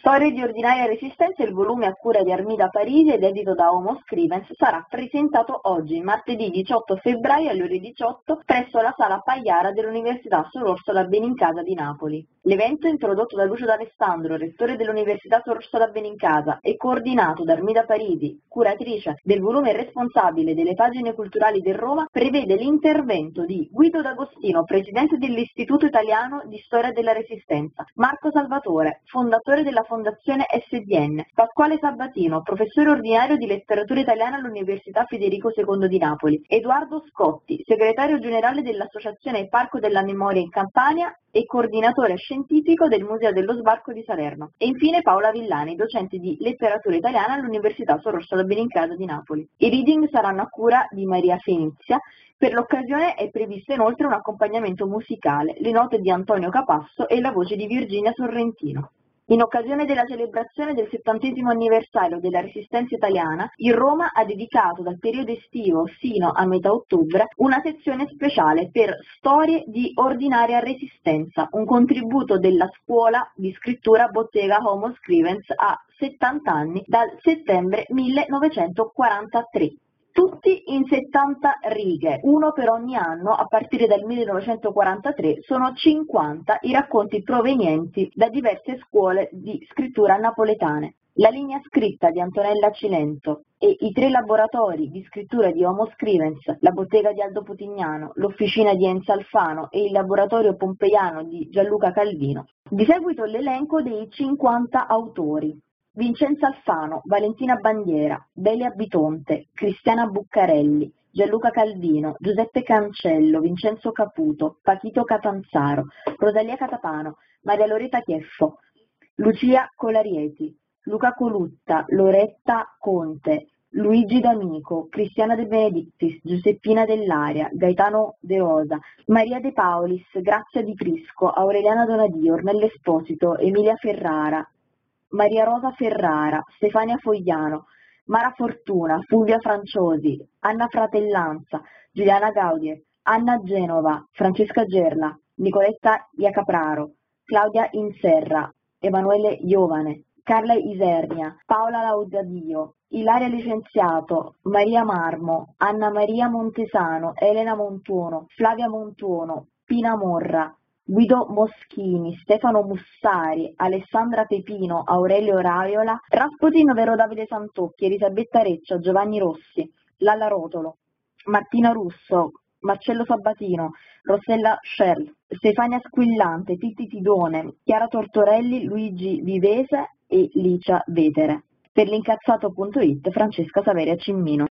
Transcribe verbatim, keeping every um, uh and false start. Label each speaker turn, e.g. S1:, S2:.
S1: Storie di ordinaria resistenza, il volume a cura di Armida Parisi ed edito da Homo Scrivens, sarà presentato oggi, martedì diciotto febbraio alle ore diciotto, presso la Sala Pagliara dell'Università Sor Orsola Benincasa di Napoli. L'evento, introdotto da Lucio D'Alessandro, rettore dell'Università Sor Orsola Benincasa e coordinato da Armida Parisi, curatrice del volume e responsabile delle pagine culturali del Roma, prevede l'intervento di Guido D'Agostino, presidente dell'Istituto Italiano di Storia della Resistenza, Marco Salvatore, fondatore della Fondazione S D N, Pasquale Sabatino, professore ordinario di letteratura italiana all'Università Federico secondo di Napoli, Edoardo Scotti, segretario generale dell'Associazione Parco della Memoria in Campania e coordinatore scientifico del Museo dello Sbarco di Salerno, e infine Paola Villani, docente di letteratura italiana all'Università Sor Orsola Benincasa di Napoli. I reading saranno a cura di Maria Fenizia. Per l'occasione è previsto inoltre un accompagnamento musicale, le note di Antonio Capasso e la voce di Virginia Sorrentino. In occasione della celebrazione del settantesimo anniversario della Resistenza italiana, il Roma ha dedicato dal periodo estivo sino a metà ottobre una sezione speciale per Storie di ordinaria resistenza, un contributo della scuola di scrittura Bottega Homo Scrivens a settanta anni dal settembre millenovecentoquarantatré. Tutti in settanta righe, uno per ogni anno a partire dal millenovecentoquarantatré, sono cinquanta i racconti provenienti da diverse scuole di scrittura napoletane. La linea scritta di Antonella Cilento e i tre laboratori di scrittura di Homo Scrivens, la bottega di Aldo Putignano, l'officina di Enzo Alfano e il laboratorio pompeiano di Gianluca Calvino. Di seguito l'elenco dei cinquanta autori. Vincenzo Alfano, Valentina Bandiera, Delia Bitonte, Cristiana Buccarelli, Gianluca Calvino, Giuseppe Cancello, Vincenzo Caputo, Pachito Catanzaro, Rosalia Catapano, Maria Loretta Chieffo, Lucia Colarieti, Luca Colutta, Loretta Conte, Luigi D'Amico, Cristiana De Benedictis, Giuseppina Dell'Aria, Gaetano De Rosa, Maria De Paulis, Grazia Di Prisco, Aureliana Donadio, Ornella Esposito, Emilia Ferrara, Maria Rosa Ferrara, Stefania Fogliano, Mara Fortuna, Fulvia Franciosi, Anna Fratellanza, Giuliana Gaudier, Anna Genova, Francesca Gerla, Nicoletta Iacapraro, Claudia Inserra, Emanuele Iovane, Carla Isernia, Paola Laudadio, Ilaria Licenziato, Maria Marmo, Anna Maria Montesano, Elena Montuono, Flavia Montuono, Pina Morra, Guido Moschini, Stefano Mussari, Alessandra Pepino, Aurelio Raiola, Rasputin Vero Davide Santocchi, Elisabetta Reccia, Giovanni Rossi, Lalla Rotolo, Martina Russo, Marcello Sabatino, Rossella Scherl, Stefania Squillante, Titti Tidone, Chiara Tortorelli, Luigi Vivese e Licia Vetere. Per l'incazzato punto it, Francesca Saveria Cimmino.